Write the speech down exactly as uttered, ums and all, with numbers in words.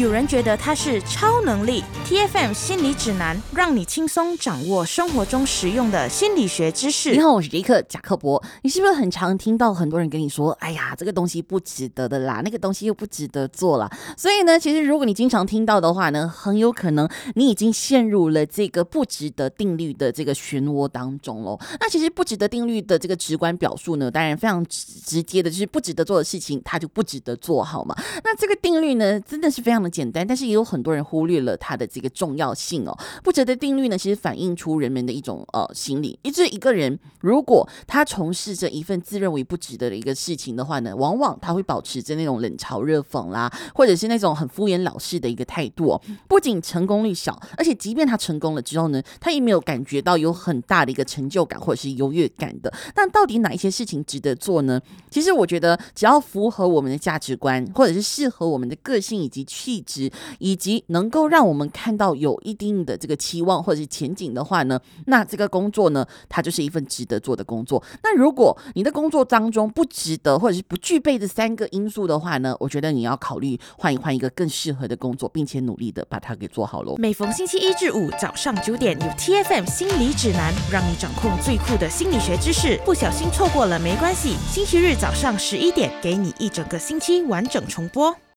有人觉得它是超能力。 T F M 心理指南，让你轻松掌握生活中实用的心理学知识。 你好，我是杰克贾克伯。你是不是很常听到很多人跟你说，哎呀，这个东西不值得的啦，那个东西又不值得做啦？所以呢，其实如果你经常听到的话呢，很有可能你已经陷入了这个不值得定律的这个漩涡当中咯。那其实不值得定律的这个直观表述呢，当然非常直接的，就是不值得做的事情它就不值得做，好吗？那这个定律呢真的是非常的简单，但是也有很多人忽略了它的这个重要性哦。不值得定律呢，其实反映出人们的一种呃心理，也就是一个人如果他从事着一份自认为不值得的一个事情的话呢，往往他会保持着那种冷嘲热讽啦，或者是那种很敷衍了事的一个态度哦。不仅成功率小，而且即便他成功了之后呢，他也没有感觉到有很大的一个成就感或者是优越感的。但到底哪一些事情值得做呢？其实我觉得只要符合我们的价值观，或者是适合我们的个性以及气质，以及能够让我们看到有一定的这个期望或者是前景的话呢，那这个工作呢，它就是一份值得做的工作。那如果你的工作当中不值得或者是不具备这三个因素的话呢，我觉得你要考虑换一换一个更适合的工作，并且努力的把它给做好咯。 每逢星期一至五早上九点，有 T F M 心理指南，让你掌控最酷的心理学知识。不小心错过了没关系，星期日早上十一点，给你一整个星期完整重播。